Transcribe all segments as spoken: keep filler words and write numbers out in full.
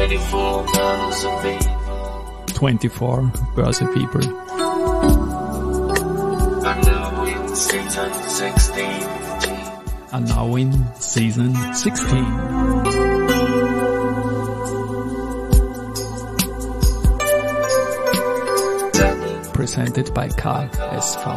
twenty-four Börse People. twenty-four Börse People. And now in season sixteen. And now in season sixteen. Presented by K S V.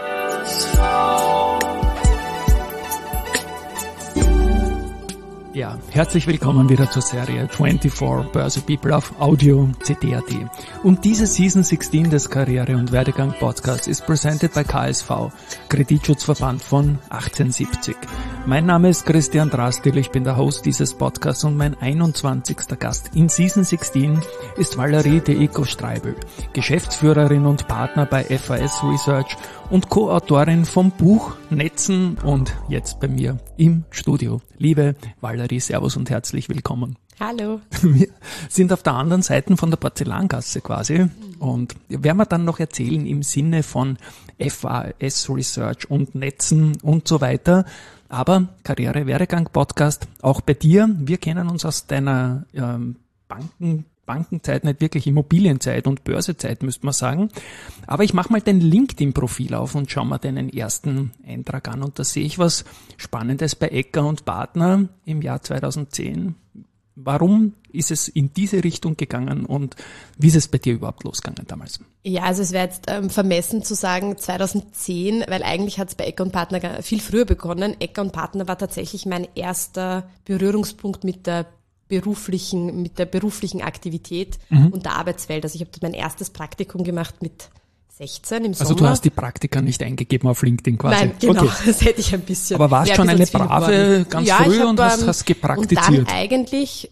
Ja, herzlich willkommen wieder zur Serie twenty-four Börse People auf Audio C D punkt A T. Und diese Season sixteen des Karriere- und Werdegang Podcasts ist presented by K S V, Kreditschutzverband von achtzehnhundertsiebzig. Mein Name ist Christian Drastil, ich bin der Host dieses Podcasts und mein einundzwanzigster Gast in Season sixteen ist Valerie de Icco-Streibel, Geschäftsführerin und Partner bei F A S Research und Co-Autorin vom Buch Netzen und jetzt bei mir im Studio. Liebe Valerie, servus und herzlich willkommen. Hallo. Wir sind auf der anderen Seite von der Porzellangasse quasi und werden wir dann noch erzählen im Sinne von F A S Research und Netzen und so weiter. Aber Karriere-Werdegang-Podcast, auch bei dir. Wir kennen uns aus deiner ähm, Banken Bankenzeit, nicht wirklich Immobilienzeit und Börsezeit, müsste man sagen. Aber ich mache mal dein LinkedIn-Profil auf und schau mal deinen ersten Eintrag an. Und da sehe ich was Spannendes bei Ecker und Partner im Jahr zweitausendzehn. Warum ist es in diese Richtung gegangen und wie ist es bei dir überhaupt losgegangen damals? Ja, also es wäre jetzt ähm, vermessen zu sagen zweitausendzehn, weil eigentlich hat es bei Ecker und Partner viel früher begonnen. Ecker und Partner war tatsächlich mein erster Berührungspunkt mit der beruflichen, mit der beruflichen Aktivität mhm. und der Arbeitswelt. Also ich habe mein erstes Praktikum gemacht mit sechzehn im Sommer. Also du hast die Praktika nicht eingegeben auf LinkedIn quasi? Nein, genau, okay. Das hätte ich ein bisschen. Aber warst schon eine brave ganz ja, früh hab, und hast, hast gepraktiziert? Und dann eigentlich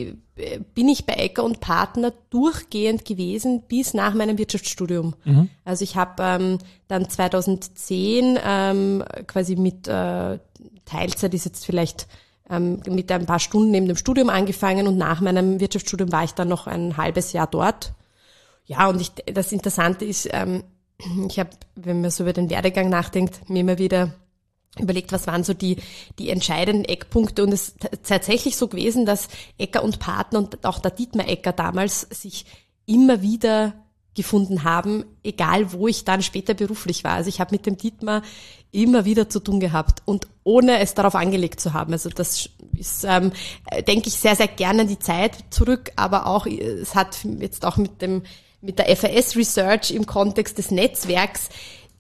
bin ich bei Ecker und Partner durchgehend gewesen bis nach meinem Wirtschaftsstudium. Mhm. Also ich habe ähm, dann zweitausendzehn ähm, quasi mit äh, Teilzeit ist jetzt vielleicht ähm, mit ein paar Stunden neben dem Studium angefangen und nach meinem Wirtschaftsstudium war ich dann noch ein halbes Jahr dort. Ja, und ich, das Interessante ist, ähm, ich habe, wenn man so über den Werdegang nachdenkt, mir immer wieder überlegt, was waren so die die entscheidenden Eckpunkte und es ist t- tatsächlich so gewesen, dass Ecker und Partner und auch der Dietmar Ecker damals sich immer wieder gefunden haben, egal wo ich dann später beruflich war. Also ich habe mit dem Dietmar immer wieder zu tun gehabt und ohne es darauf angelegt zu haben. Also das ist, ähm, denke ich, sehr, sehr gerne an die Zeit zurück, aber auch, es hat jetzt auch mit dem mit der F A S Research im Kontext des Netzwerks,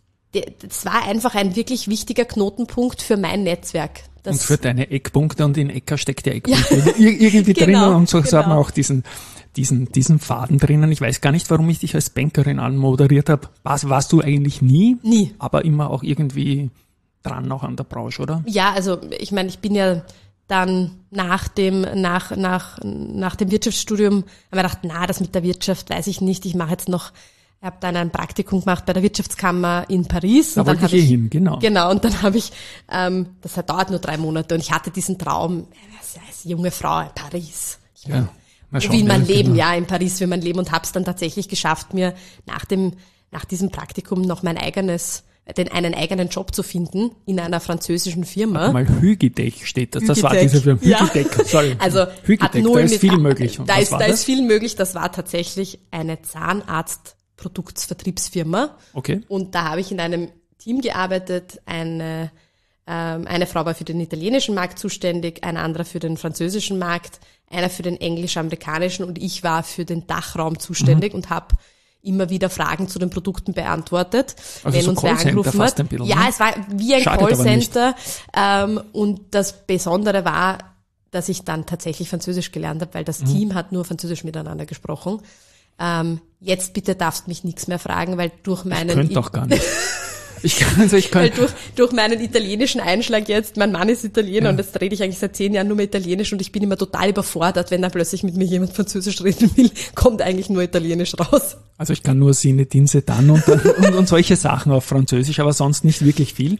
das war einfach ein wirklich wichtiger Knotenpunkt für mein Netzwerk. Das und für deine Eckpunkte und in Ecker steckt der Eckpunkt ja. irgendwie genau, drinnen und so genau. hat man auch diesen diesen diesen Faden drinnen. Ich weiß gar nicht, warum ich dich als Bankerin anmoderiert habe. Was warst du eigentlich nie? Nie. Aber immer auch irgendwie dran noch an der Branche, oder? Ja, also ich meine, ich bin ja dann nach dem nach nach nach dem Wirtschaftsstudium habe ich gedacht, na, das mit der Wirtschaft weiß ich nicht. Ich mache jetzt noch Ich habe dann ein Praktikum gemacht bei der Wirtschaftskammer in Paris. Da und dann wollte ich eh hin, genau. Genau, und dann habe ich, ähm, das dauert nur drei Monate und ich hatte diesen Traum, als junge Frau in Paris. Ich ja, mein, will man leben, genau. ja, in Paris will man leben und habe es dann tatsächlich geschafft, mir nach dem nach diesem Praktikum noch mein eigenes, den einen eigenen Job zu finden in einer französischen Firma. Warte mal, Hügidec steht das. Das Hügidec. war diese Firma. Hügidec, ja. sorry. Also Hügidec, da ist viel möglich. Da, ist, da ist viel möglich. Das war tatsächlich eine Zahnarzt Produktsvertriebsfirma. Okay. Und da habe ich in einem Team gearbeitet. Eine, ähm, eine Frau war für den italienischen Markt zuständig, eine andere für den französischen Markt, einer für den englisch-amerikanischen und ich war für den Dachraum zuständig mhm. und habe immer wieder Fragen zu den Produkten beantwortet, also wenn so uns wer angerufen hat. Ein bisschen, ja, ne? es war wie ein Schadet Callcenter. Ähm, und das Besondere war, dass ich dann tatsächlich Französisch gelernt habe, weil das mhm. Team hat nur Französisch miteinander gesprochen. Ähm, jetzt bitte darfst mich nichts mehr fragen, weil durch meinen... Ich könnte doch gar nicht. Ich kann, also ich kann. Weil durch, durch meinen italienischen Einschlag jetzt, mein Mann ist Italiener ja. und jetzt rede ich eigentlich seit zehn Jahren nur mehr Italienisch und ich bin immer total überfordert, wenn da plötzlich mit mir jemand Französisch reden will, kommt eigentlich nur Italienisch raus. Also ich kann nur Sine, Dinse, dann und, und, und solche Sachen auf Französisch, aber sonst nicht wirklich viel.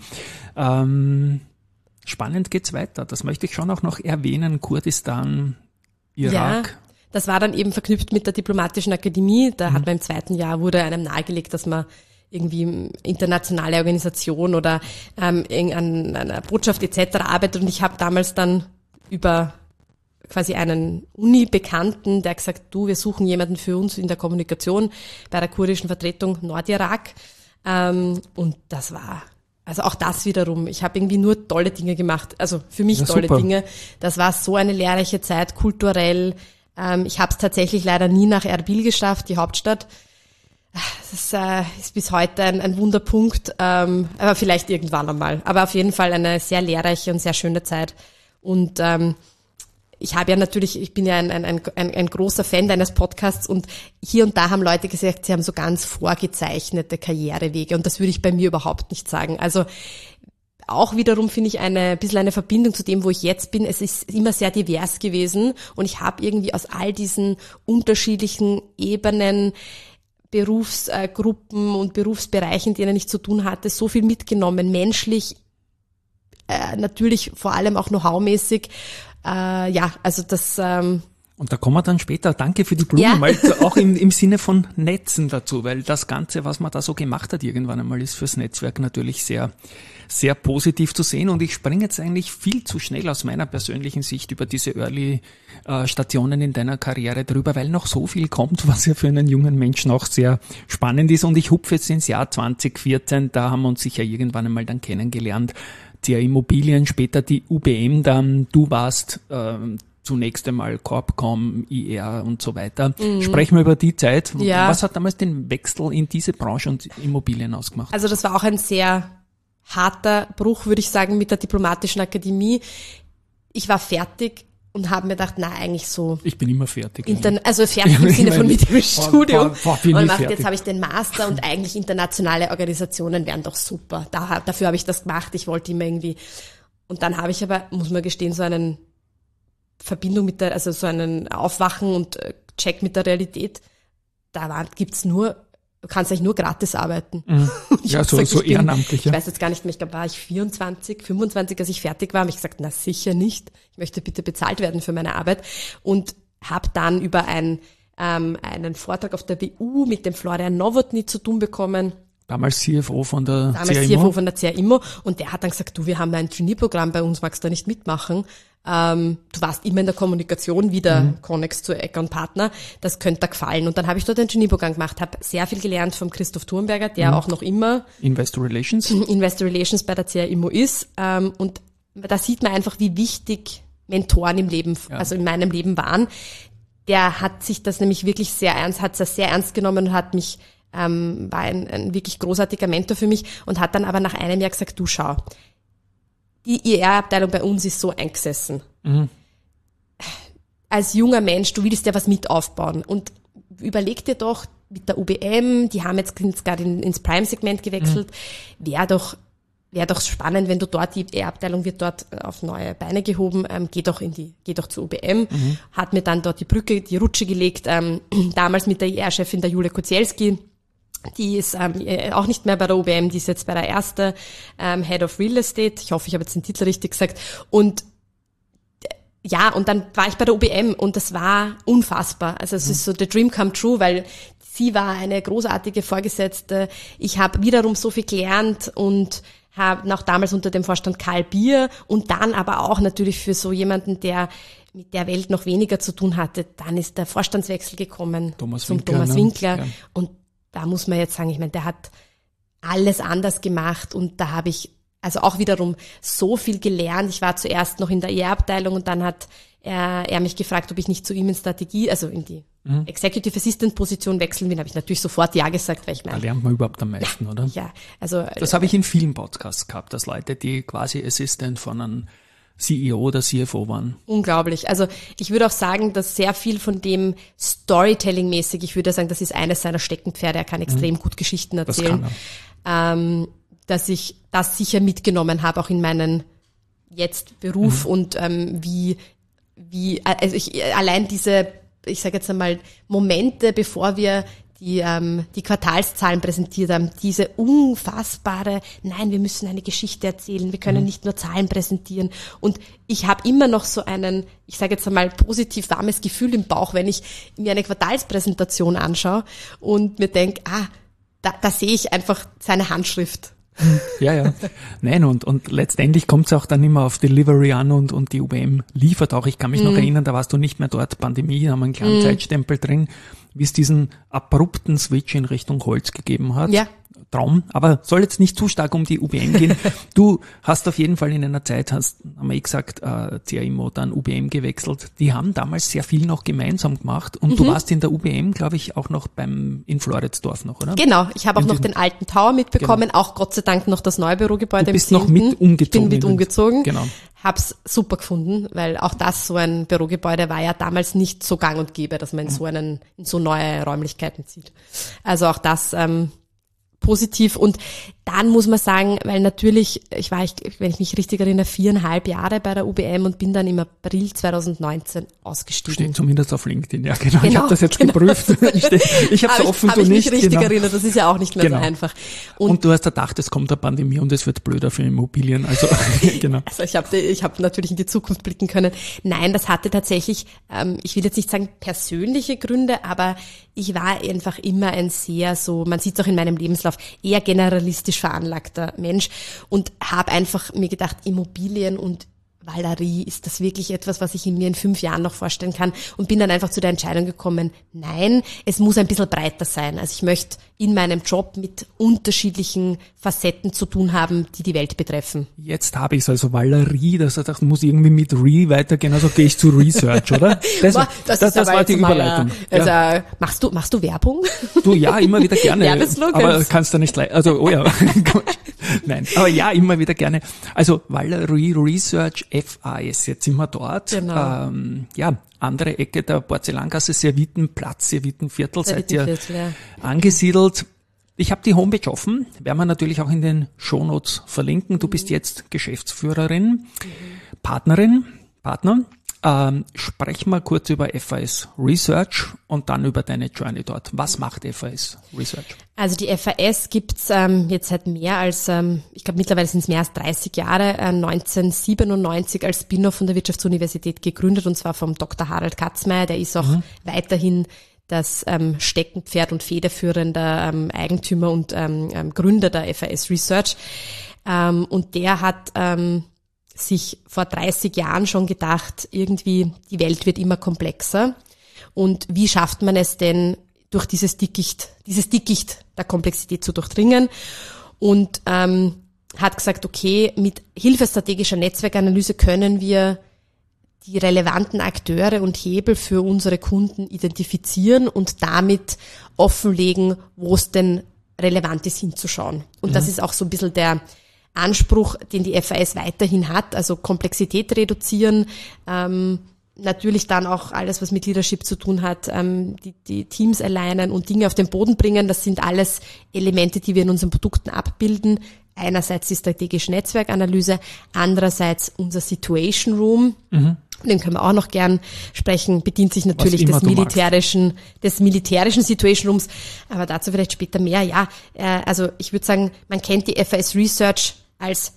Ähm, spannend geht's weiter. Das möchte ich schon auch noch erwähnen. Kurdistan, Irak. Ja. Das war dann eben verknüpft mit der Diplomatischen Akademie. Da mhm. hat man im zweiten Jahr, wurde einem nahegelegt, dass man irgendwie internationale Organisation oder ähm, an einer Botschaft et cetera arbeitet. Und ich habe damals dann über quasi einen Uni-Bekannten, der gesagt, du, wir suchen jemanden für uns in der Kommunikation bei der kurdischen Vertretung Nordirak. Ähm, und das war, also auch das wiederum, ich habe irgendwie nur tolle Dinge gemacht, also für mich ja, tolle super. Dinge. Das war so eine lehrreiche Zeit, kulturell. Ähm, ich habe es tatsächlich leider nie nach Erbil geschafft, die Hauptstadt. Das ist, äh, ist bis heute ein, ein Wunderpunkt, ähm, aber vielleicht irgendwann einmal. Aber auf jeden Fall eine sehr lehrreiche und sehr schöne Zeit. Und ähm, ich habe ja natürlich, ich bin ja ein, ein, ein, ein großer Fan deines Podcasts und hier und da haben Leute gesagt, sie haben so ganz vorgezeichnete Karrierewege und das würde ich bei mir überhaupt nicht sagen. Also auch wiederum finde ich eine ein bisschen eine Verbindung zu dem, wo ich jetzt bin. Es ist immer sehr divers gewesen und ich habe irgendwie aus all diesen unterschiedlichen Ebenen, Berufsgruppen und Berufsbereichen, denen ich zu tun hatte, so viel mitgenommen, menschlich, äh, natürlich vor allem auch know-how-mäßig. Äh, ja, also das... Ähm, Und da kommen wir dann später, danke für die Blumen, Ja. mal auch im, im Sinne von Netzen dazu, weil das Ganze, was man da so gemacht hat irgendwann einmal, ist fürs Netzwerk natürlich sehr, sehr positiv zu sehen. Und ich springe jetzt eigentlich viel zu schnell aus meiner persönlichen Sicht über diese Early-Stationen in deiner Karriere drüber, weil noch so viel kommt, was ja für einen jungen Menschen auch sehr spannend ist. Und ich hupfe jetzt ins Jahr zwanzig vierzehn, da haben wir uns sicher irgendwann einmal dann kennengelernt. C R Immobilien, später die U B M dann, du warst ähm, zunächst einmal Corpcom, I R und so weiter. Mhm. Sprechen wir über die Zeit. Ja. Was hat damals den Wechsel in diese Branche und Immobilien ausgemacht? Also das war auch ein sehr harter Bruch, würde ich sagen, mit der Diplomatischen Akademie. Ich war fertig und habe mir gedacht, na eigentlich so... Ich bin immer fertig. Intern- also fertig im Sinne von mit dem Studium. War, war, war und macht, fertig. jetzt habe ich den Master und eigentlich internationale Organisationen wären doch super. Da, dafür habe ich das gemacht. Ich wollte immer irgendwie... Und dann habe ich aber, muss man gestehen, so einen Verbindung mit der, also so einen Aufwachen und Check mit der Realität. Da war, gibt's nur, du kannst eigentlich nur gratis arbeiten. Mhm. Ja, so, gesagt, so ich bin, ehrenamtlich. Ja. Ich weiß jetzt gar nicht mehr, ich glaube, war ich vierundzwanzig, fünfundzwanzig, als ich fertig war, habe ich gesagt, na sicher nicht. Ich möchte bitte bezahlt werden für meine Arbeit. Und habe dann über ein, ähm, einen Vortrag auf der B U mit dem Florian Nowotny zu tun bekommen. Damals C F O von der Damals C R C F O Immo. von der C R Immo. Und der hat dann gesagt, du, wir haben ein Trainee-Programm bei uns, magst du da nicht mitmachen? Ähm, du warst immer in der Kommunikation, wieder mhm. Connex zu Ecker und Partner, das könnte dir gefallen. Und dann habe ich dort ein Trainee-Programm gemacht, habe sehr viel gelernt vom Christoph Thurnberger, der mhm. auch noch immer Investor Relations. Investor Relations bei der C R Immo ist. Ähm, und da sieht man einfach, wie wichtig Mentoren im Leben, ja. also in meinem Leben waren. Der hat sich das nämlich wirklich sehr ernst, hat es sehr ernst genommen und hat mich, ähm, war ein, ein wirklich großartiger Mentor für mich und hat dann aber nach einem Jahr gesagt, du schau, die I R-Abteilung bei uns ist so eingesessen. Mhm. Als junger Mensch, du willst ja was mit aufbauen und überleg dir doch mit der U B M, die haben jetzt gerade in, ins Prime-Segment gewechselt, mhm. wäre doch wäre doch spannend, wenn du dort, die I R-Abteilung wird dort auf neue Beine gehoben, ähm, geh doch in die, geh doch zur U B M, mhm. hat mir dann dort die Brücke, die Rutsche gelegt, ähm, damals mit der I R-Chefin, der Julia Kozielski. Die ist ähm, auch nicht mehr bei der U B M, die ist jetzt bei der Erste ähm, Head of Real Estate. Ich hoffe, ich habe jetzt den Titel richtig gesagt. Und ja, und dann war ich bei der U B M und das war unfassbar. Also es mhm. ist so the dream come true, weil sie war eine großartige Vorgesetzte. Ich habe wiederum so viel gelernt und habe noch damals unter dem Vorstand Karl Bier und dann aber auch natürlich für so jemanden, der mit der Welt noch weniger zu tun hatte, dann ist der Vorstandswechsel gekommen Thomas zum Winkler, Thomas ne? Winkler. Ja. Und da muss man jetzt sagen, ich meine, der hat alles anders gemacht und da habe ich also auch wiederum so viel gelernt. Ich war zuerst noch in der I R-Abteilung und dann hat er, er mich gefragt, ob ich nicht zu ihm in Strategie, also in die mhm. Executive Assistant Position wechseln will. Habe ich natürlich sofort ja gesagt, weil ich meine. Da lernt man überhaupt am meisten, ja, oder? Ja, also. Das habe ich in vielen Podcasts gehabt, dass Leute, die quasi Assistant von einem C E O oder C F O waren. Unglaublich. Also ich würde auch sagen, dass sehr viel von dem Storytelling-mäßig, ich würde sagen, das ist eines seiner Steckenpferde. Er kann extrem mhm. gut Geschichten erzählen. Das kann er. Ähm, dass ich das sicher mitgenommen habe, auch in meinen jetzt Beruf mhm. und ähm, wie, wie, also ich, allein diese, ich sage jetzt einmal, Momente, bevor wir die ähm, die Quartalszahlen präsentiert haben, diese unfassbare, nein, wir müssen eine Geschichte erzählen, wir können mhm. nicht nur Zahlen präsentieren. Und ich habe immer noch so einen, ich sage jetzt einmal, positiv warmes Gefühl im Bauch, wenn ich mir eine Quartalspräsentation anschaue und mir denke, ah, da, da sehe ich einfach seine Handschrift. Ja, ja. Nein, und, und letztendlich kommt es auch dann immer auf Delivery an und, und die U B M liefert auch. Ich kann mich mm. noch erinnern, da warst du nicht mehr dort, Pandemie, da haben wir einen kleinen mm. Zeitstempel drin, wie es diesen abrupten Switch in Richtung Holz gegeben hat. Ja. Traum, aber soll jetzt nicht zu stark um die U B M gehen. Du hast auf jeden Fall in einer Zeit, hast, haben wir eh gesagt, äh, C A I M O, dann U B M gewechselt. Die haben damals sehr viel noch gemeinsam gemacht und mhm. du warst in der U B M, glaube ich, auch noch beim, in Floridsdorf noch, oder? Genau, ich habe auch noch den alten Tower mitbekommen, genau. Auch Gott sei Dank noch das neue Bürogebäude du bist im noch mit umgezogen. Ich bin mit umgezogen. Genau. Hab's super gefunden, weil auch das, so ein Bürogebäude war ja damals nicht so gang und gäbe, dass man in so einen, in so neue Räumlichkeiten zieht. Also auch das, ähm, positiv. Und dann muss man sagen, weil natürlich, ich war, ich, wenn ich mich richtig erinnere, viereinhalb Jahre bei der U B M und bin dann im April zwanzig neunzehn ausgestiegen. Steht zumindest auf LinkedIn, ja genau. genau ich habe das jetzt genau. geprüft. Ich habe es offen, hab du ich nicht. Mich richtig genau. erinnert, das ist ja auch nicht mehr genau. so einfach. Und, und du hast gedacht, es kommt eine Pandemie und es wird blöder für Immobilien. Also genau. Also ich habe ich hab natürlich in die Zukunft blicken können. Nein, das hatte tatsächlich, ähm, ich will jetzt nicht sagen persönliche Gründe, aber ich war einfach immer ein sehr so, man sieht es auch in meinem Lebenslauf, eher generalistisch veranlagter Mensch und habe einfach mir gedacht, Immobilien und Valerie, ist das wirklich etwas, was ich in mir in fünf Jahren noch vorstellen kann? Und bin dann einfach zu der Entscheidung gekommen, nein, es muss ein bisschen breiter sein. Also ich möchte in meinem Job mit unterschiedlichen Facetten zu tun haben, die die Welt betreffen. Jetzt habe ich es also Valerie, das, das muss irgendwie mit Re weitergehen, also gehe ich zu Research, oder? Das, Boah, das, das, das war die Überleitung. Mal, also, ja. machst du machst du Werbung? Du, ja, immer wieder gerne. Werbeslogans. Aber kannst du nicht leiden. Also, oh ja. Nein, aber ja, immer wieder gerne. Also Valerie Research F A S, jetzt sind wir dort. Genau. Ähm, ja, andere Ecke der Porzellangasse, Servitenplatz, Servitenviertel, seid ihr ja. angesiedelt. Ich habe die Homepage offen, werden wir natürlich auch in den Shownotes verlinken. Du bist jetzt Geschäftsführerin, mhm. Partnerin, Partner. Ähm, sprech mal kurz über F A S Research und dann über deine Journey dort. Was macht F A S Research? Also die F A S gibt's ähm, jetzt seit mehr als, ähm, ich glaube mittlerweile sind es mehr als dreißig Jahre, äh, neunzehnhundertsiebenundneunzig als Spin-off von der Wirtschaftsuniversität gegründet und zwar vom Doktor Harald Katzmeier, der ist auch mhm. weiterhin das ähm, Steckenpferd und federführender ähm, Eigentümer und ähm, ähm, Gründer der F A S Research. Ähm, und der hat ähm, sich vor dreißig Jahren schon gedacht, irgendwie die Welt wird immer komplexer. Und wie schafft man es denn, durch dieses Dickicht, dieses Dickicht der Komplexität zu durchdringen? Und ähm, hat gesagt, okay, mit Hilfe strategischer Netzwerkanalyse können wir die relevanten Akteure und Hebel für unsere Kunden identifizieren und damit offenlegen, wo es denn relevant ist, hinzuschauen. Und mhm. das ist auch so ein bisschen der Anspruch, den die F A S weiterhin hat, also Komplexität reduzieren, ähm, natürlich dann auch alles, was mit Leadership zu tun hat, ähm, die, die Teams alignen und Dinge auf den Boden bringen. Das sind alles Elemente, die wir in unseren Produkten abbilden. Einerseits die strategische Netzwerkanalyse, andererseits unser Situation Room. Mhm. Den können wir auch noch gern sprechen, bedient sich natürlich des militärischen, des militärischen Situation Rooms, aber dazu vielleicht später mehr. Ja, äh, also ich würde sagen, man kennt die F A S Research als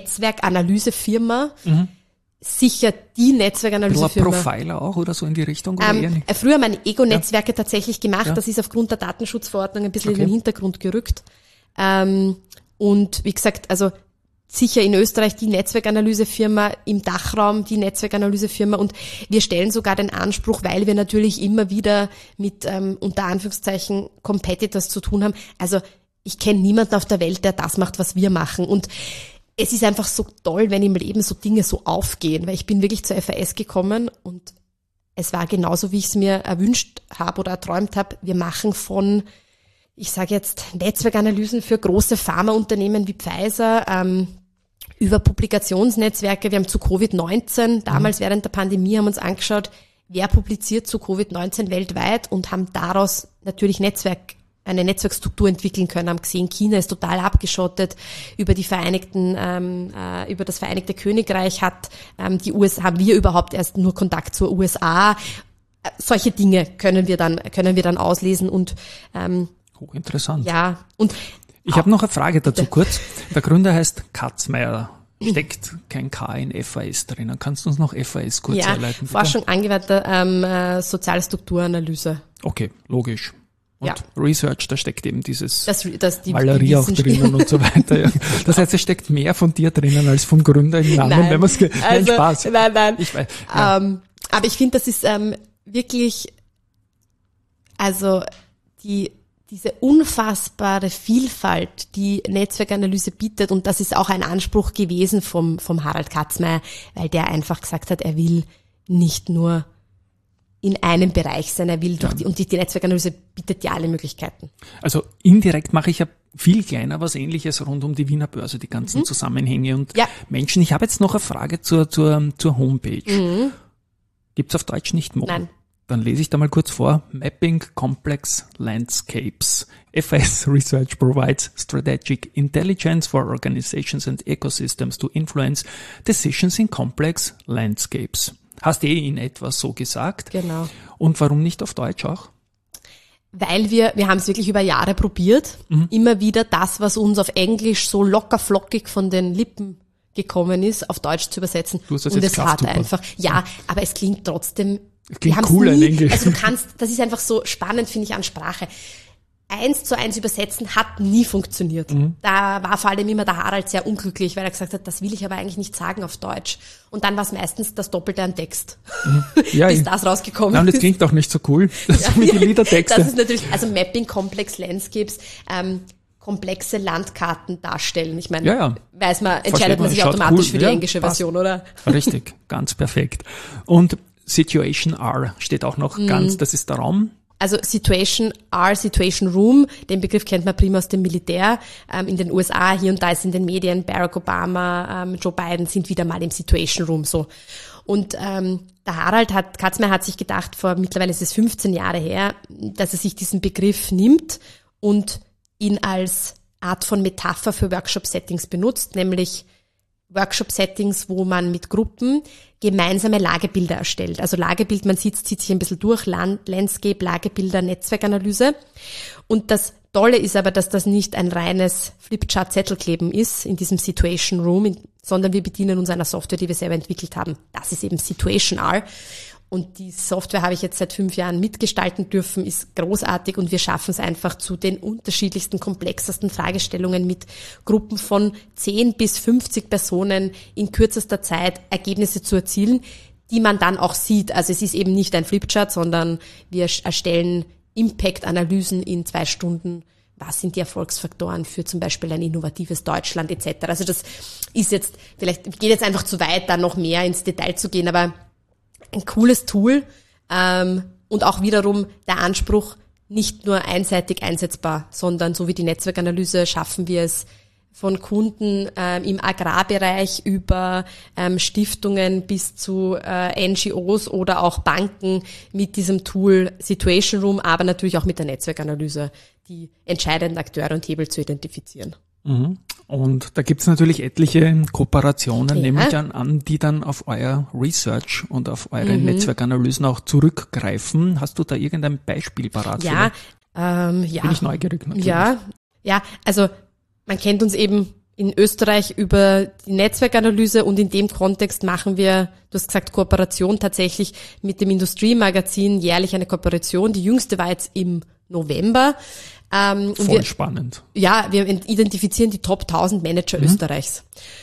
Netzwerkanalysefirma. Mhm. Sicher die Netzwerkanalysefirma. Profiler auch oder so in die Richtung? Oder ähm, früher haben meine Ego-Netzwerke ja. tatsächlich gemacht. Ja. Das ist aufgrund der Datenschutzverordnung ein bisschen okay. in den Hintergrund gerückt. Ähm, und wie gesagt, also sicher in Österreich die Netzwerkanalysefirma, im Dachraum die Netzwerkanalysefirma und wir stellen sogar den Anspruch, weil wir natürlich immer wieder mit ähm, unter Anführungszeichen Competitors zu tun haben. Also ich kenne niemanden auf der Welt, der das macht, was wir machen und es ist einfach so toll, wenn im Leben so Dinge so aufgehen, weil ich bin wirklich zur F A S gekommen und es war genauso, wie ich es mir erwünscht habe oder erträumt habe. Wir machen von, ich sage jetzt, Netzwerkanalysen für große Pharmaunternehmen wie Pfizer, ähm, über Publikationsnetzwerke. Wir haben zu Covid neunzehn, damals mhm. während der Pandemie, haben uns angeschaut, wer publiziert zu Covid neunzehn weltweit und haben daraus natürlich Netzwerk eine Netzwerkstruktur entwickeln können, haben gesehen, China ist total abgeschottet, über die Vereinigten, ähm, äh, über das Vereinigte Königreich hat ähm, die U S A, haben wir überhaupt erst nur Kontakt zur U S A. Äh, solche Dinge können wir dann, können wir dann auslesen und ähm, hochinteressant. Ja, und ich habe noch eine Frage dazu kurz. Der Gründer heißt Katzmeier. Steckt kein K in F A S drinnen. Kannst du uns noch F A S kurz ja, herleiten? Bitte? Forschung angewandter ähm, äh, Sozialstrukturanalyse. Okay, logisch. Und Ja. Research, da steckt eben dieses Das, das die, Malerie die auch Wissen- drinnen und so weiter. Ja. Das heißt, es steckt mehr von dir drinnen als vom Gründer im Namen, Nein, wenn man es ge- Nein, also, Spaß. Nein, nein. Ich weiß, ja. Ähm, aber ich finde, das ist ähm, wirklich, also die diese unfassbare Vielfalt, die Netzwerkanalyse bietet, und das ist auch ein Anspruch gewesen vom vom Harald Katzmeier, weil der einfach gesagt hat, er will nicht nur in einem Bereich sein, er will durch die, und die, die Netzwerkanalyse bietet ja alle Möglichkeiten. Also indirekt mache ich ja viel kleiner was Ähnliches rund um die Wiener Börse, die ganzen Zusammenhänge und Ja. Menschen. Ich habe jetzt noch eine Frage zur, zur, zur Homepage. Gibt's auf Deutsch nicht Mo? Nein. Dann lese ich da mal kurz vor. Mapping Complex Landscapes. F A S Research provides strategic intelligence for organizations and ecosystems to influence decisions in complex landscapes. Hast eh in etwa so gesagt. Genau. Und warum nicht auf Deutsch auch? Weil wir, wir haben es wirklich über Jahre probiert, immer wieder das, was uns auf Englisch so locker flockig von den Lippen gekommen ist, auf Deutsch zu übersetzen. Du hast das Und jetzt es hat geschafft, super. einfach, ja, aber es klingt trotzdem, Klingt wir haben's cooler in nie, Englisch. also du kannst, das ist einfach so spannend, finde ich, an Sprache. Eins zu eins übersetzen hat nie funktioniert. Mhm. Da war vor allem immer der Harald sehr unglücklich, weil er gesagt hat, das will ich aber eigentlich nicht sagen auf Deutsch. Und dann war es meistens das Doppelte an Text, Ja, bis ich- das rausgekommen Nein, das ist. klingt auch nicht so cool. Das sind wie die Liedertexte. Das ist natürlich, also Mapping Complex Landscapes, ähm, komplexe Landkarten darstellen. Ich meine, Ja, ja. weiß man, Versteht entscheidet man man, sich schaut automatisch cool. für die Ja, englische passt. Version, oder? Richtig, ganz perfekt. Und Situation R steht auch noch Mhm. ganz, das ist der Raum. Also Situation R, Situation Room, den Begriff kennt man prima aus dem Militär. Ähm, in den U S A, hier und da ist in den Medien, Barack Obama, ähm, Joe Biden sind wieder mal im Situation Room so. Und ähm, der Harald hat, Katzmeier hat sich gedacht, vor mittlerweile ist es fünfzehn Jahre her, dass er sich diesen Begriff nimmt und ihn als Art von Metapher für Workshop-Settings benutzt, nämlich Workshop-Settings, wo man mit Gruppen gemeinsame Lagebilder erstellt. Also Lagebild, man sieht, zieht sich ein bisschen durch, Land, Landscape, Lagebilder, Netzwerkanalyse. Und das Tolle ist aber, dass das nicht ein reines Flipchart-Zettelkleben ist in diesem Situation Room, in, sondern wir bedienen uns einer Software, die wir selber entwickelt haben. Das ist eben Situation R. Und die Software habe ich jetzt seit fünf Jahren mitgestalten dürfen, ist großartig und wir schaffen es einfach zu den unterschiedlichsten, komplexesten Fragestellungen mit Gruppen von zehn bis fünfzig Personen in kürzester Zeit Ergebnisse zu erzielen, die man dann auch sieht. Also es ist eben nicht ein Flipchart, sondern wir erstellen Impact-Analysen in zwei Stunden. Was sind die Erfolgsfaktoren für zum Beispiel ein innovatives Deutschland et cetera. Also das ist jetzt, vielleicht geht jetzt einfach zu weit, da noch mehr ins Detail zu gehen, aber ein cooles Tool ähm, und auch wiederum der Anspruch, nicht nur einseitig einsetzbar, sondern so wie die Netzwerkanalyse schaffen wir es von Kunden ähm, im Agrarbereich über ähm, Stiftungen bis zu äh, N G Os oder auch Banken mit diesem Tool Situation Room, aber natürlich auch mit der Netzwerkanalyse, die entscheidenden Akteure und Hebel zu identifizieren. Und da gibt's natürlich etliche Kooperationen, Ja. nehme ich an, an, die dann auf euer Research und auf eure Mhm. Netzwerkanalysen auch zurückgreifen. Hast du da irgendein Beispiel parat? Ja, vielleicht? ähm, ja. Bin ich neugierig natürlich. Ja, ja, also man kennt uns eben in Österreich über die Netzwerkanalyse und in dem Kontext machen wir, du hast gesagt, Kooperation tatsächlich mit dem Industriemagazin, jährlich eine Kooperation. Die jüngste war jetzt im November. Ähm, und Voll wir, spannend. ja, wir identifizieren die Top tausend Manager Österreichs.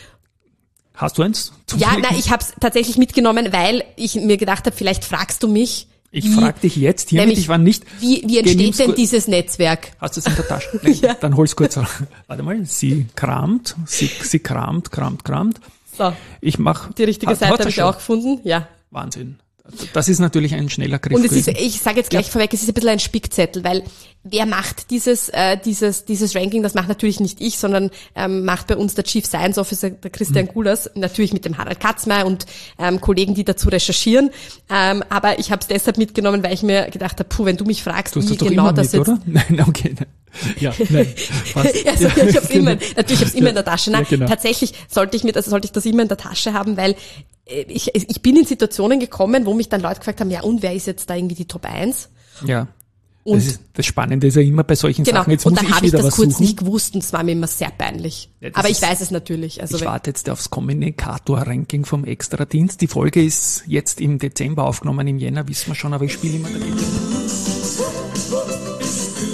Hast du eins? Ja, zufällig? na, ich habe es tatsächlich mitgenommen, weil ich mir gedacht habe, vielleicht fragst du mich, Ich wie, frage dich jetzt hiermit, nämlich, ich war nicht... wie, wie Geh, entsteht nimm's denn gut- dieses Netzwerk? Hast du es in der Tasche? Nein, Ja. Dann hol's kurz. Warte mal, sie kramt, sie, sie kramt, kramt, kramt. So, Ich mach... die richtige Hat- Seite hat's habe ich schon. auch gefunden, ja. Wahnsinn. Das ist natürlich ein schneller Griff. Und es ist, gewesen. ich sage jetzt gleich Ja. vorweg, es ist ein bisschen ein Spickzettel, weil wer macht dieses äh, dieses dieses Ranking? Das macht natürlich nicht ich, sondern ähm, macht bei uns der Chief Science Officer, der Christian Mhm. Gulas, natürlich mit dem Harald Katzmeier und ähm, Kollegen, die dazu recherchieren. Ähm, aber ich habe es deshalb mitgenommen, weil ich mir gedacht habe, puh, wenn du mich fragst, Du hast wie das doch genau immer das mit, jetzt. oder? Nein, okay. Ja, nein. Passt. Also, ja, ich hab's immer, natürlich, ich hab's immer in der Tasche. Nein, Ja, genau. tatsächlich sollte ich mir, also sollte ich das immer in der Tasche haben, weil äh, ich, ich bin in Situationen gekommen, wo mich dann Leute gefragt haben, ja, und wer ist jetzt da irgendwie die Top eins? Ja. Und das, ist, das Spannende ist ja immer bei solchen genau, Sachen, jetzt und muss dann ich habe ich wieder das was kurz suchen. nicht gewusst und es war mir immer sehr peinlich. Ja, das Aber ich ist- weiß es natürlich. Also Ich wenn, warte jetzt aufs Kommunikator-Ranking vom Extradienst. Die Folge ist jetzt im Dezember aufgenommen, im Jänner wissen wir schon, aber ich spiele immer dagegen.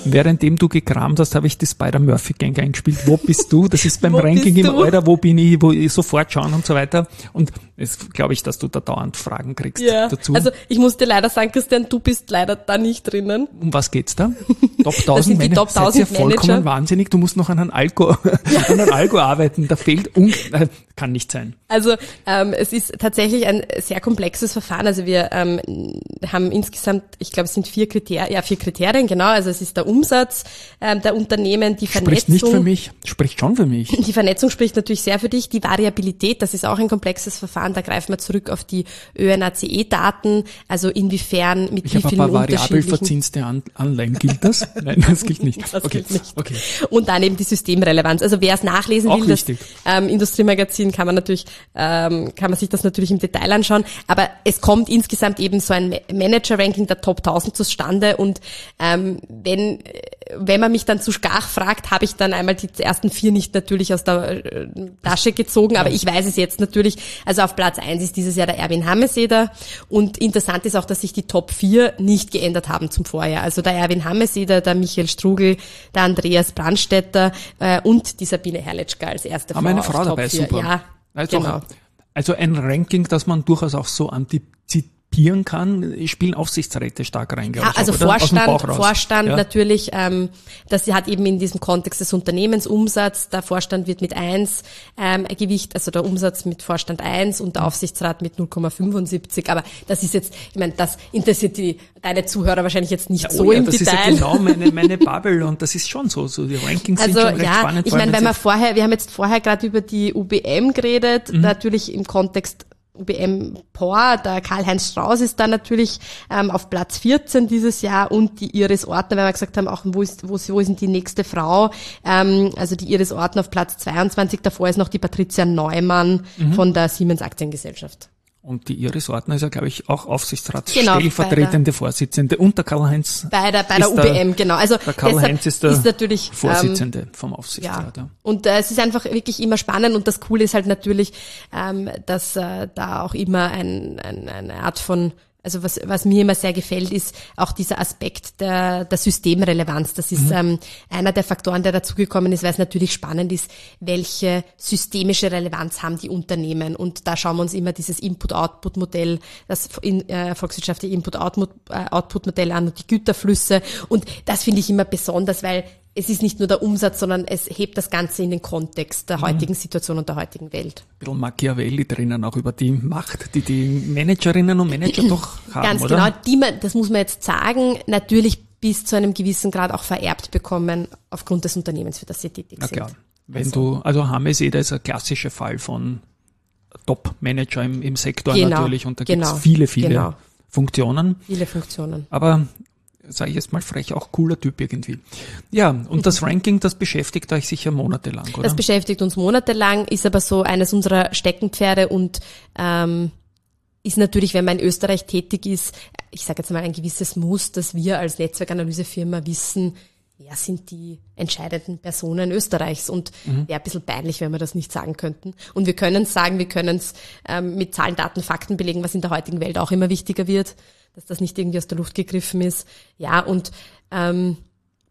währenddem du gekramt hast, habe ich die Spider-Murphy-Gang eingespielt. Wo bist du? Das ist beim Wo Ranking bist im du? Alter, wo bin ich, wo ich sofort schauen und so weiter. Und jetzt glaube ich, dass du da dauernd Fragen kriegst Ja, dazu. also ich muss dir leider sagen, Christian, du bist leider da nicht drinnen. Um was geht's da? Top Das tausend sind die Manager. Top Seid ihr tausend vollkommen Manager. wahnsinnig. Du musst noch an einem Algo, an einem Algo arbeiten. Da fehlt, un äh, kann nicht sein. Also ähm, es ist tatsächlich ein sehr komplexes Verfahren. Also wir ähm, haben insgesamt, ich glaube, es sind vier Kriterien, ja vier Kriterien, genau. Also es ist der Umsatz ähm, der Unternehmen, die Vernetzung. Spricht nicht für mich, spricht schon für mich. Die Vernetzung spricht natürlich sehr für dich. Die Variabilität, das ist auch ein komplexes Verfahren. Da greifen wir zurück auf die ÖNACE-Daten. Also inwiefern, mit Ich wie habe ein vielen paar variabel unterschiedlichen... verzinste An Anleihen. Gilt das? Nein, das gilt nicht. Das okay. gilt nicht. Okay. Und dann eben die Systemrelevanz. Also wer es nachlesen Auch will, das wichtig. ähm, Industriemagazin kann man natürlich, ähm, kann man sich das natürlich im Detail anschauen. Aber es kommt insgesamt eben so ein Manager-Ranking der Top tausend zustande. Und ähm, wenn wenn man mich dann zu Schach fragt, habe ich dann einmal die ersten vier nicht natürlich aus der äh, Tasche gezogen, aber ich weiß es jetzt natürlich. Also auf Platz eins ist dieses Jahr der Erwin Hameseder und interessant ist auch, dass sich die Top vier nicht geändert haben zum Vorjahr. Also der Erwin Hameseder, der Michael Strugel, der Andreas Brandstätter äh, und die Sabine Herletschka als erste Haben Frau. eine auf Frau Top dabei, vier. super. Ja, Also, genau. also ein Ranking, das man durchaus auch so antizipieren kann, spielen Aufsichtsräte stark rein, glaube Ja, ich. also auch, oder? Aus dem Vorstand, Bauch raus. Vorstand Ja. natürlich, ähm, das hat eben in diesem Kontext des Unternehmensumsatz, der Vorstand wird mit eins ähm, Gewicht, also der Umsatz mit Vorstand eins und der Aufsichtsrat mit null Komma fünfundsiebzig, aber das ist jetzt, ich meine, das interessiert die, deine Zuhörer wahrscheinlich jetzt nicht Ja, so oh ja, im das Detail. ist ja genau meine, meine Bubble und das ist schon so, so die Rankings Also sind schon recht ja, spannend. ich vor allem, meine, wenn wir sie- vorher, wir haben jetzt vorher gerade über die U B M geredet, Mhm. natürlich im Kontext U B M P O R, der Karl-Heinz Strauß ist da natürlich ähm, auf Platz vierzehn dieses Jahr und die Iris Ortner, weil wir gesagt haben, auch wo ist, wo, ist- wo ist denn die nächste Frau, ähm, also die Iris Ortner auf Platz zweiundzwanzig, davor ist noch die Patricia Neumann Mhm. von der Siemens Aktiengesellschaft. Und die Iris Ortner ist ja, glaube ich, auch Genau, Aufsichtsratsstellvertretende Vorsitzende und der Karl-Heinz Bei der, bei der ist U B M, genau. Also der Karl-Heinz deshalb ist der ist natürlich, ähm, Vorsitzende vom Ja, Aufsichtsrat. Ja. und äh, es ist einfach wirklich immer spannend und das Coole ist halt natürlich, ähm, dass äh, da auch immer ein, ein, eine Art von, also was, was mir immer sehr gefällt, ist auch dieser Aspekt der, der Systemrelevanz. Das ist ähm, einer der Faktoren, der dazugekommen ist, weil es natürlich spannend ist, welche systemische Relevanz haben die Unternehmen. Und da schauen wir uns immer dieses Input-Output-Modell, das in, äh, volkswirtschaftliche Input-Output-Modell an und die Güterflüsse. Und das finde ich immer besonders, weil es ist nicht nur der Umsatz, sondern es hebt das Ganze in den Kontext der heutigen Situation und der heutigen Welt. Ein bisschen Machiavelli drinnen, auch über die Macht, die die Managerinnen und Manager doch haben, Ganz oder? genau, die man, das muss man jetzt sagen, natürlich bis zu einem gewissen Grad auch vererbt bekommen aufgrund des Unternehmens, für das sie tätig Na sind. klar. Wenn du, also Hameseder ist ein klassischer Fall von Top-Manager im, im Sektor Genau, natürlich und da genau, gibt's viele, viele genau. Funktionen. Viele Funktionen. Aber, sage ich jetzt mal frech, auch cooler Typ irgendwie. Ja, und das Ranking, das beschäftigt euch sicher monatelang, oder? Das beschäftigt uns monatelang, ist aber so eines unserer Steckenpferde und ähm, ist natürlich, wenn man in Österreich tätig ist, ich sage jetzt mal ein gewisses Muss, dass wir als Netzwerkanalysefirma wissen, wer sind die entscheidenden Personen Österreichs und wäre ein bisschen peinlich, wenn wir das nicht sagen könnten. Und wir können es sagen, wir können es ähm, mit Zahlen, Daten, Fakten belegen, was in der heutigen Welt auch immer wichtiger wird, dass das nicht irgendwie aus der Luft gegriffen ist. Ja, und ähm,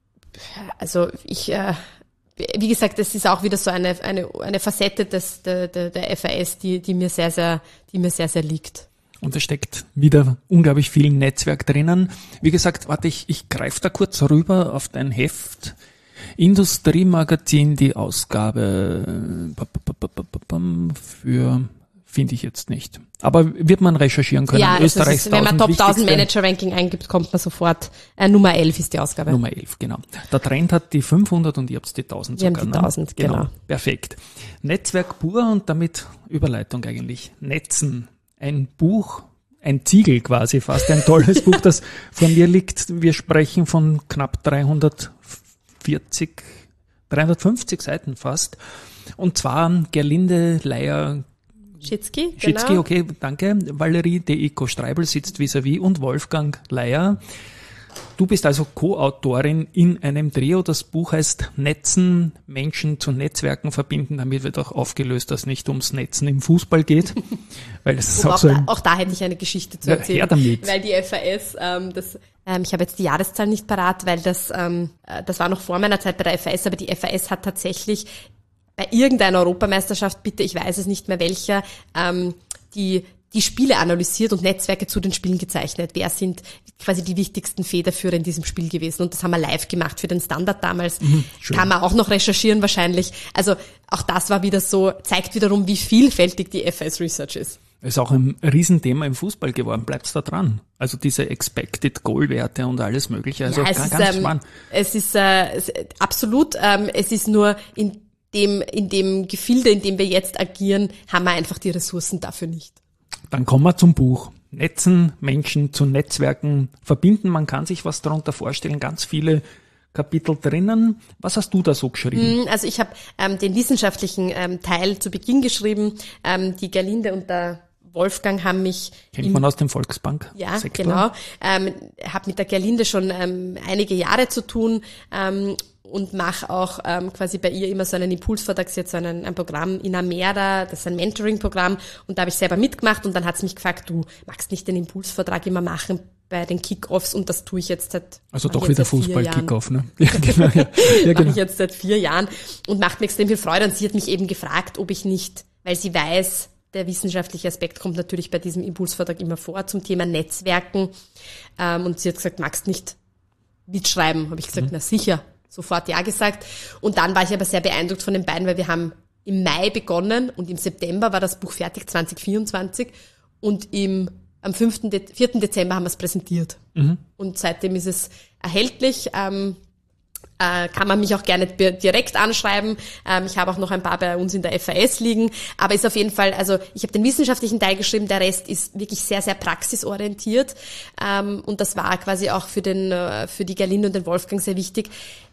also ich, äh, wie gesagt, das ist auch wieder so eine eine eine Facette des der der, der F A S, die die mir sehr sehr die mir sehr sehr liegt. Und da steckt wieder unglaublich viel Netzwerk drinnen. Wie gesagt, warte, ich, ich greife da kurz rüber auf dein Heft. Industriemagazin, die Ausgabe für, finde ich jetzt nicht. Aber wird man recherchieren können. Ja, das Österreichs ist, wenn man Top tausend wichtigste- Manager Ranking eingibt, kommt man sofort. Äh, Nummer elf ist die Ausgabe. Nummer elf, genau. Der Trend hat die fünfhundert und ihr habt die tausend Wir haben sogar. die ne? tausend, genau. Perfekt. Netzwerk pur und damit Überleitung eigentlich. Netzen. Ein Buch, ein Ziegel quasi fast, ein tolles Buch, das vor mir liegt. Wir sprechen von knapp dreihundertvierzig, dreihundertfünfzig Seiten fast. Und zwar Gerlinde Leier Schitzky, Schitzky, genau. okay, danke. Valerie de Eco Streibel sitzt vis-à-vis und Wolfgang Leier. Du bist also Co-Autorin in einem Trio. Das Buch heißt Netzen, Menschen zu Netzwerken verbinden. Damit wird auch aufgelöst, dass es nicht ums Netzen im Fußball geht. Weil es ist auch, auch, so da, ein, auch da hätte ich eine Geschichte zu ja, erzählen. her damit. Weil die F A S, ähm, das, ähm, ich habe jetzt die Jahreszahl nicht parat, weil das, ähm, das war noch vor meiner Zeit bei der F A S, aber die F A S hat tatsächlich bei irgendeiner Europameisterschaft, bitte, ich weiß es nicht mehr welcher, ähm, die die Spiele analysiert und Netzwerke zu den Spielen gezeichnet. Wer sind quasi die wichtigsten Federführer in diesem Spiel gewesen? Und das haben wir live gemacht für den Standard damals. Mhm, kann man auch noch recherchieren wahrscheinlich. Also auch das war wieder so, zeigt wiederum, wie vielfältig die F A S Research ist. Ist auch ein Riesenthema im Fußball geworden. Bleibt's da dran? Also diese Expected Goal-Werte und alles Mögliche. Also ja, es ganz, ist, ganz ähm, spannend. Es ist äh, es, absolut, ähm, es ist nur in dem, in dem Gefilde, in dem wir jetzt agieren, haben wir einfach die Ressourcen dafür nicht. Dann kommen wir zum Buch. Netzen, Menschen zu Netzwerken verbinden. Man kann sich was darunter vorstellen. Ganz viele Kapitel drinnen. Was hast du da so geschrieben? Also ich habe ähm, den wissenschaftlichen ähm, Teil zu Beginn geschrieben. Ähm, die Gerlinde und der Wolfgang haben mich... Kennt man aus dem Volksbank? Ja, Sektor. genau. Ähm, habe mit der Gerlinde schon ähm, einige Jahre zu tun. Ähm, und mache auch ähm, quasi bei ihr immer so einen Impulsvortrag, jetzt so ein, ein Programm in Amera, das ist ein Mentoring-Programm und da habe ich selber mitgemacht und dann hat sie mich gefragt, du magst nicht den Impulsvortrag immer machen bei den Kick-Offs und das tue ich jetzt seit Also doch wieder Fußball-Kick-Off, ne? Ja, genau. Ja, ja, genau. mache ich jetzt seit vier Jahren und macht mir extrem viel Freude und sie hat mich eben gefragt, ob ich nicht, weil sie weiß, der wissenschaftliche Aspekt kommt natürlich bei diesem Impulsvortrag immer vor zum Thema Netzwerken ähm, und sie hat gesagt, magst nicht mitschreiben? Habe ich gesagt, mhm. na sicher. Sofort ja gesagt. Und dann war ich aber sehr beeindruckt von den beiden, weil wir haben im Mai begonnen und im September war das Buch fertig, zwanzig vierundzwanzig. Und im, am fünften, vierten Dezember haben wir es präsentiert. Mhm. Und seitdem ist es erhältlich. Ähm, äh, kann man mich auch gerne direkt anschreiben. Ähm, ich habe auch noch ein paar bei uns in der F A S liegen. Aber ist auf jeden Fall, also ich habe den wissenschaftlichen Teil geschrieben, der Rest ist wirklich sehr, sehr praxisorientiert. Ähm, und das war quasi auch für den, für die Gerlinde und den Wolfgang sehr wichtig,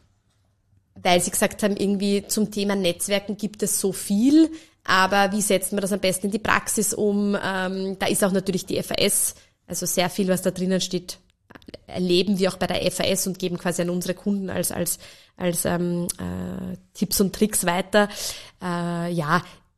weil sie gesagt haben, irgendwie zum Thema Netzwerken gibt es so viel, aber wie setzen wir das am besten in die Praxis um? Ähm, da ist auch natürlich die F A S, also sehr viel, was da drinnen steht, erleben wir auch bei der F A S und geben quasi an unsere Kunden als als als ähm, äh, Tipps und Tricks weiter. Äh, ja,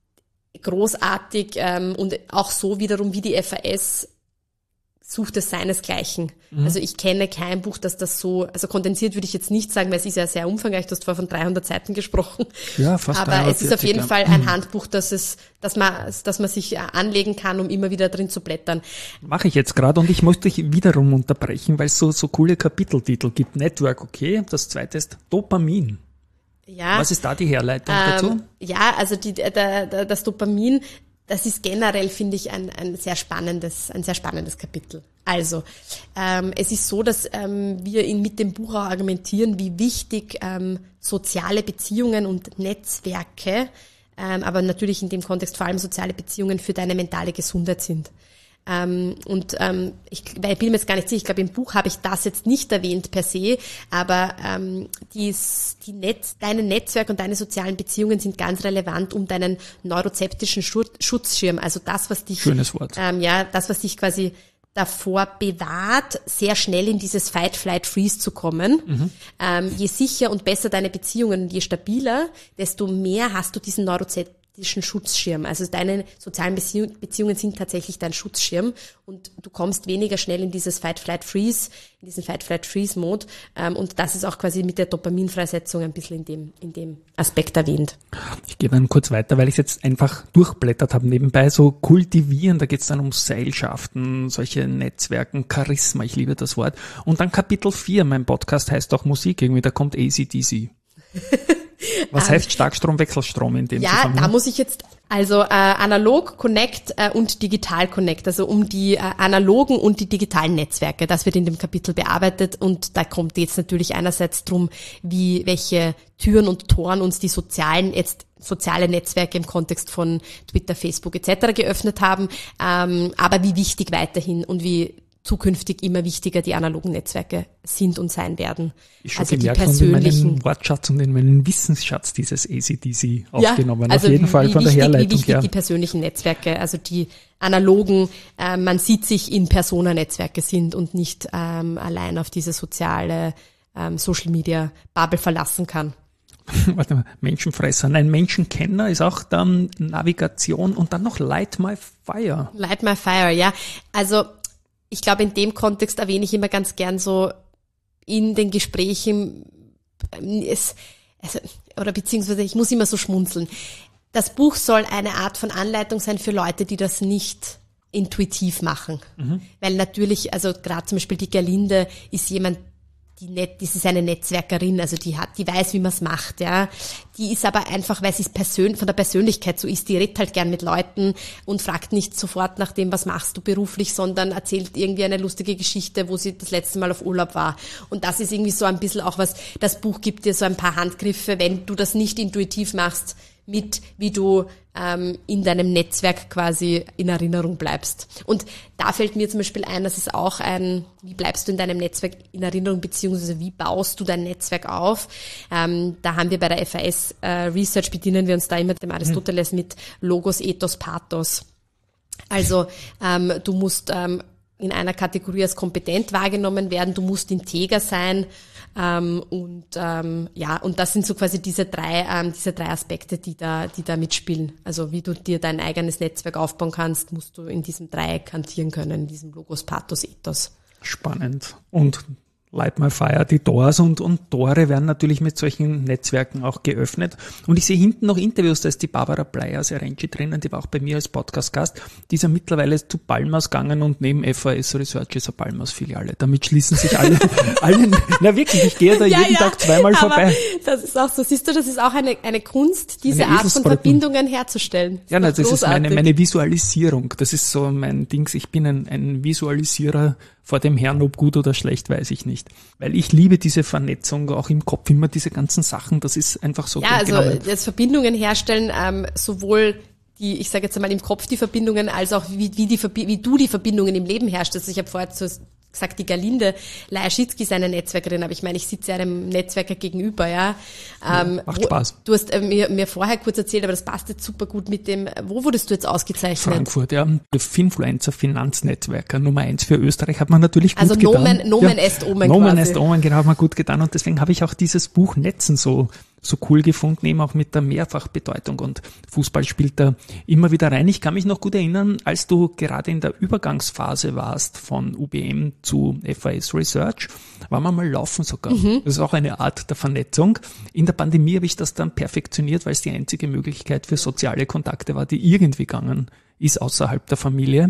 großartig ähm, und auch so wiederum wie die F A S sucht es seinesgleichen. Mhm. Also ich kenne kein Buch, das das so, also kondensiert würde ich jetzt nicht sagen, weil es ist ja sehr umfangreich, du hast vorher von dreihundert Seiten gesprochen. Ja, fast aber es ist auf jeden ja. Fall ein Handbuch, das es, dass man, dass man sich anlegen kann, um immer wieder drin zu blättern. Mache ich jetzt gerade und ich muss dich wiederum unterbrechen, weil es so, so coole Kapiteltitel gibt. Network, okay. Das zweite ist Dopamin. Ja. Was ist da die Herleitung ähm, dazu? Ja, also die, der, der, das Dopamin, das ist generell, finde ich, ein, ein sehr spannendes, ein sehr spannendes Kapitel. Also, ähm, es ist so, dass ähm, wir in, mit dem Buch auch argumentieren, wie wichtig ähm, soziale Beziehungen und Netzwerke, ähm, aber natürlich in dem Kontext vor allem soziale Beziehungen für deine mentale Gesundheit sind. Ähm, und ähm, ich, weil ich bin mir jetzt gar nicht sicher, ich glaube im Buch habe ich das jetzt nicht erwähnt per se, aber ähm, dies, die Netz, deine Netzwerke und deine sozialen Beziehungen sind ganz relevant, um deinen neurozeptischen Schutzschirm, also das, was dich, schönes Wort, ähm, ja, das, was dich quasi davor bewahrt, sehr schnell in dieses Fight, Flight, Freeze zu kommen. Mhm. Ähm, je sicher und besser deine Beziehungen und je stabiler, desto mehr hast du diesen neurozeptischen Schutzschirm. Also deine sozialen Beziehungen sind tatsächlich dein Schutzschirm und du kommst weniger schnell in dieses Fight, Flight, Freeze, in diesen Fight, Flight, Freeze-Mode. Und das ist auch quasi mit der Dopaminfreisetzung ein bisschen in dem, in dem Aspekt erwähnt. Ich gehe dann kurz weiter, weil ich es jetzt einfach durchblättert habe nebenbei, so kultivieren, da geht es dann um Seilschaften, solche Netzwerken, Charisma, ich liebe das Wort. Und dann Kapitel vier, mein Podcast heißt auch Musik, irgendwie, da kommt A C D C. Was heißt Starkstrom, Wechselstrom in dem ja, Zusammenhang? Ja, da muss ich jetzt, also äh, analog Connect äh, und digital Connect, also um die äh, analogen und die digitalen Netzwerke, das wird in dem Kapitel bearbeitet und da kommt jetzt natürlich einerseits drum, wie welche Türen und Toren uns die sozialen, jetzt soziale Netzwerke im Kontext von Twitter, Facebook et cetera geöffnet haben, ähm, aber wie wichtig weiterhin und wie zukünftig immer wichtiger die analogen Netzwerke sind und sein werden. Ich schon also gemerkt die persönlichen, von meinem Wortschatz und in meinen Wissensschatz dieses A C D C ja, aufgenommen. Also auf jeden Fall von wichtig, der Herleitung wie wichtig her. Die persönlichen Netzwerke, also die analogen, äh, man sieht sich in Persona-Netzwerke sind und nicht ähm, allein auf diese soziale ähm, Social-Media-Bubble verlassen kann. Warte mal, Menschenfresser. Nein, Menschenkenner ist auch dann Navigation und dann noch Light My Fire. Light My Fire, ja. Also ich glaube, in dem Kontext erwähne ich immer ganz gern so in den Gesprächen, es, also, oder beziehungsweise ich muss immer so schmunzeln. Das Buch soll eine Art von Anleitung sein für Leute, die das nicht intuitiv machen. Mhm. Weil natürlich, also gerade zum Beispiel die Gerlinde ist jemand, die net, das ist eine Netzwerkerin, also die hat, die weiß, wie man es macht, ja. Die ist aber einfach, weil sie es persön, von der Persönlichkeit so ist, die redet halt gern mit Leuten und fragt nicht sofort nach dem, was machst du beruflich, sondern erzählt irgendwie eine lustige Geschichte, wo sie das letzte Mal auf Urlaub war. Und das ist irgendwie so ein bisschen auch was, das Buch gibt dir so ein paar Handgriffe, wenn du das nicht intuitiv machst, mit, wie du ähm, in deinem Netzwerk quasi in Erinnerung bleibst. Und da fällt mir zum Beispiel ein, das ist auch ein, wie bleibst du in deinem Netzwerk in Erinnerung, beziehungsweise wie baust du dein Netzwerk auf? Ähm, da haben wir bei der F A S äh, Research, bedienen wir uns da immer dem Aristoteles mit Logos, Ethos, Pathos. Also ähm, du musst ähm, in einer Kategorie als kompetent wahrgenommen werden, du musst integer sein, ähm, und ähm, ja, und das sind so quasi diese drei, ähm, diese drei Aspekte, die da, die da mitspielen. Also wie du dir dein eigenes Netzwerk aufbauen kannst, musst du in diesem Dreieck hantieren können, in diesem Logos, Pathos, Ethos. Spannend. Und Light My Fire, die Doors und, und Tore werden natürlich mit solchen Netzwerken auch geöffnet. Und ich sehe hinten noch Interviews, da ist die Barbara Bleier Serenci drinnen, die war auch bei mir als Podcast-Gast. Die ist ja mittlerweile zu Palmas gegangen und neben F A S Research ist eine Palmas-Filiale. Damit schließen sich alle, alle, na wirklich, ich gehe da ja, jeden ja, Tag zweimal vorbei. Das ist auch so, siehst du, das ist auch eine, eine Kunst, diese eine Art von Verbindungen herzustellen. Das ja, na, das großartig. Ist meine, meine Visualisierung. Das ist so mein Dings. Ich bin ein, ein Visualisierer vor dem Herrn, ob gut oder schlecht, weiß ich nicht. Weil ich liebe diese Vernetzung, auch im Kopf immer diese ganzen Sachen, das ist einfach so. Ja, also jetzt Verbindungen herstellen, ähm, sowohl die, ich sage jetzt einmal im Kopf die Verbindungen, als auch wie, wie, die, wie du die Verbindungen im Leben herstellst. Ich habe vorher so gesagt, die Gerlinde Lajeschitzky ist eine Netzwerkerin, aber ich meine, ich sitze einem Netzwerker gegenüber, ja. Ähm, ja macht Spaß. Wo, du hast äh, mir, mir vorher kurz erzählt, aber das passt jetzt super gut mit dem, wo wurdest du jetzt ausgezeichnet? Finfluencer, ja. Finfluencer Finanznetzwerker Nummer eins für Österreich hat man natürlich gut also getan. Also Nomen ja, est Omen Nomen quasi. est Omen, genau, hat man gut getan und deswegen habe ich auch dieses Buch Netzen so so cool gefunden, eben auch mit der Mehrfachbedeutung und Fußball spielt da immer wieder rein. Ich kann mich noch gut erinnern, als du gerade in der Übergangsphase warst von U B M zu F A S Research, waren wir mal laufen sogar. Mhm. Das ist auch eine Art der Vernetzung. In der Pandemie habe ich das dann perfektioniert, weil es die einzige Möglichkeit für soziale Kontakte war, die irgendwie gegangen ist außerhalb der Familie.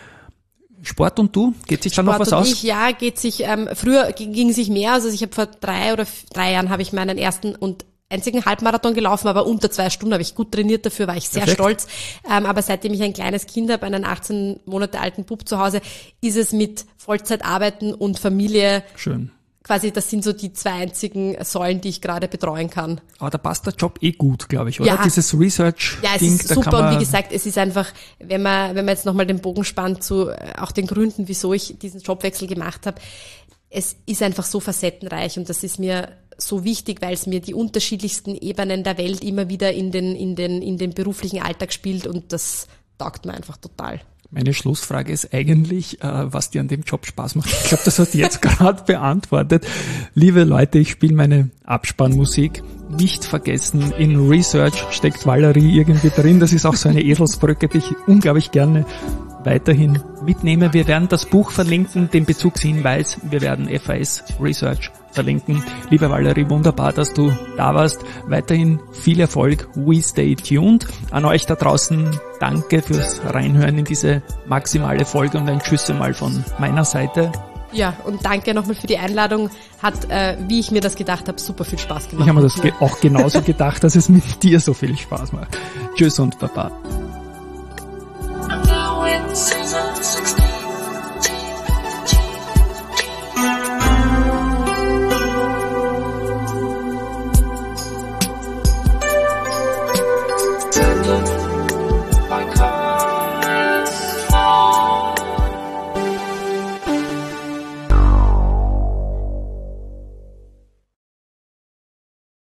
Sport und du? Geht sich da noch was und aus? Ich, ja, geht sich, ähm, früher ging sich mehr, also ich habe vor drei oder f- drei Jahren habe ich meinen ersten und einzigen Halbmarathon gelaufen, aber unter zwei Stunden habe ich gut trainiert, dafür war ich sehr Perfekt. stolz. Ähm, aber seitdem ich ein kleines Kind habe, einen achtzehn Monate alten Bub zu Hause, ist es mit Vollzeitarbeiten und Familie schön. Quasi, das sind so die zwei einzigen Säulen, die ich gerade betreuen kann. Aber da passt der Job eh gut, glaube ich, oder? Ja. Dieses Research-Ding. Ja, es ist da super kann man und wie gesagt, es ist einfach, wenn man, wenn man jetzt nochmal den Bogen spannt zu auch den Gründen, wieso ich diesen Jobwechsel gemacht habe, es ist einfach so facettenreich und das ist mir so wichtig, weil es mir die unterschiedlichsten Ebenen der Welt immer wieder in den, in den, in den beruflichen Alltag spielt und das taugt mir einfach total. Meine Schlussfrage ist eigentlich, äh, was dir an dem Job Spaß macht. Ich glaube, das hast du jetzt gerade beantwortet. Liebe Leute, ich spiele meine Abspannmusik. Nicht vergessen, in Research steckt Valerie irgendwie drin. Das ist auch so eine Eselsbrücke, die ich unglaublich gerne weiterhin mitnehme. Wir werden das Buch verlinken, den Bezugshinweis. Wir werden F A S Research verlinken. Liebe Valerie, wunderbar, dass du da warst. Weiterhin viel Erfolg. We stay tuned. An euch da draußen danke fürs Reinhören in diese maximale Folge und ein Tschüss mal von meiner Seite. Ja, und danke nochmal für die Einladung. Hat, äh, wie ich mir das gedacht habe, super viel Spaß gemacht. Ich habe mir das ge- auch genauso gedacht, dass es mit dir so viel Spaß macht. Tschüss und Baba.